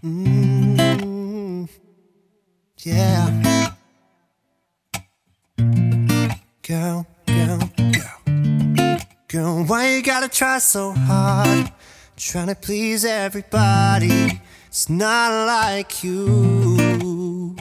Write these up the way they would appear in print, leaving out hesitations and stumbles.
Yeah. Girl, girl, girl. Girl, why you gotta try so hard? Trying to please everybody. It's not like you.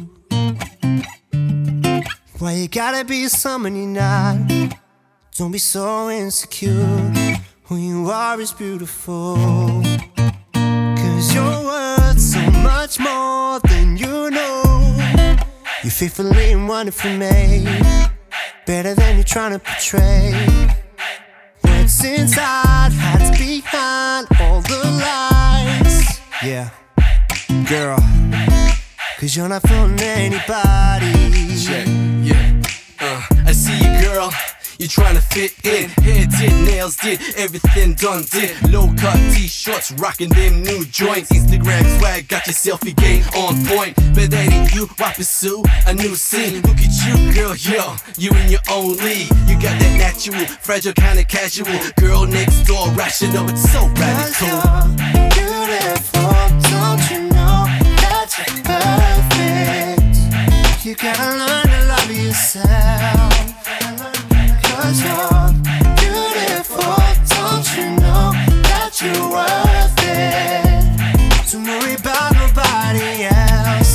Why you gotta be someone you're not? Don't be so insecure. Who you are is beautiful. Cause you're worth so much more than you know. You're faithfully and wonderfully made, better than you're trying to portray. What's inside hides behind all the lies. Yeah, girl, cause you're not fooling anybody. Check, yeah, I see you, girl. You're trying to fit in. Hair did, nails did, everything done did. Low-cut t-shirts, rocking them new joints. Instagram swag, got your selfie game on point. But that ain't you, why pursue a new scene? Look at you, girl, yo, you in your own league. You got that natural, fragile, kinda casual. Girl next door, rational, it's so radical. You're beautiful, don't you know that you're perfect? You gotta learn to love yourself. Cause you're beautiful, don't you know that you're worth it? Don't worry about nobody else,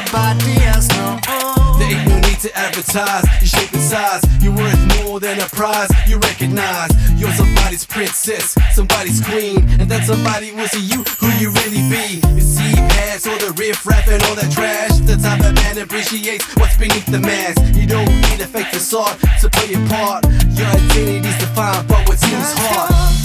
no. There ain't no need to advertise, your shape and size. You're worth more than a prize, you recognize. You're somebody's princess, somebody's queen. And that somebody will see you, who you really be. You see past all the riff-raff and all that trash. The type of man appreciates what's beneath the mask. You don't need a fake facade to play your part. Your identity's defined by what seems hard.